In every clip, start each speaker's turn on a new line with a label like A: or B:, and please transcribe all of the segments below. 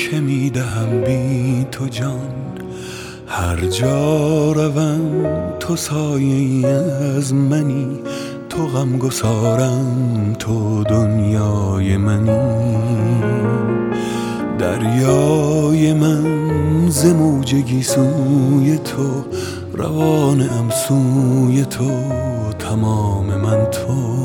A: که میدهم بی تو جان، هر جا روم تو سایه‌ای از منی، تو غمگسارم، تو دنیای منی. دریای من ز موج گیسوی تو، روانم سوی تو، تمام من تو.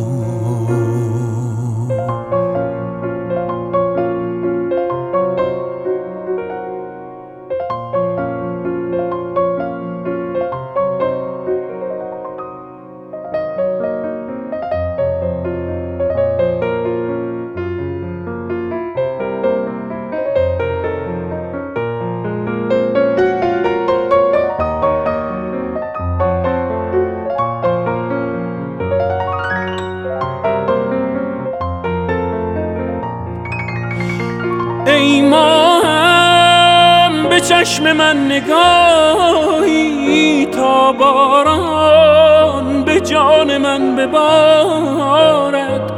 B: ای ماهم به چشم من نگاهی، تا باران به جان من ببارد.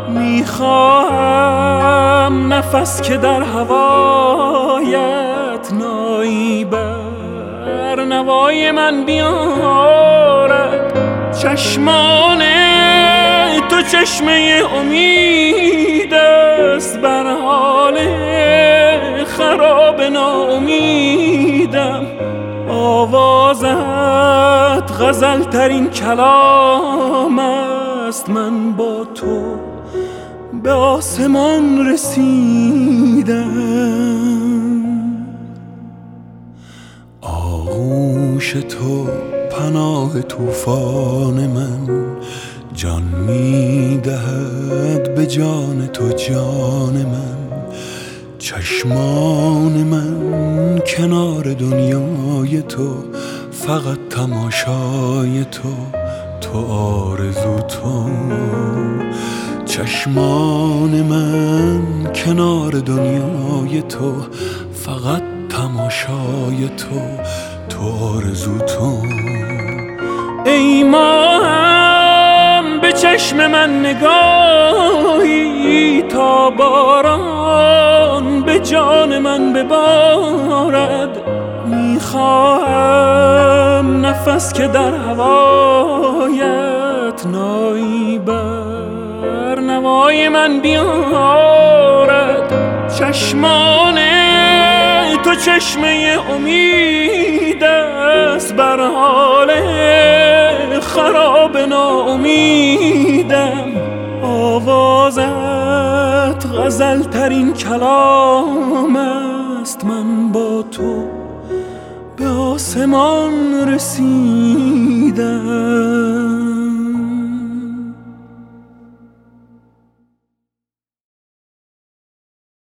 B: میخواهم نفس که در هوایت نایی بر نوای من بیارد. چشمان تو چشمه امید است، بر حال خراب ناامیدم. آوازت غزل ترین کلام است، من با تو به آسمان رسیدم.
A: آغوش تو پناه طوفان من، جان میدهد به جان تو جان من. چشمان من کنار دنیای تو، فقط تماشای تو، تو آرزو تو. چشمان من کنار دنیای تو، فقط تماشای تو، تو آرزو تو.
B: ای ماهم به چشم من نگاهی، تا باران به جان من ببارد. میخواهم نفس که در هوایت نایی بر نوای من بیارد. چشمان تو چشمه امید است، بر حال خراب ناامیدم. آوازت غزل ترین کلام است، من با تو به آسمان رسیدم.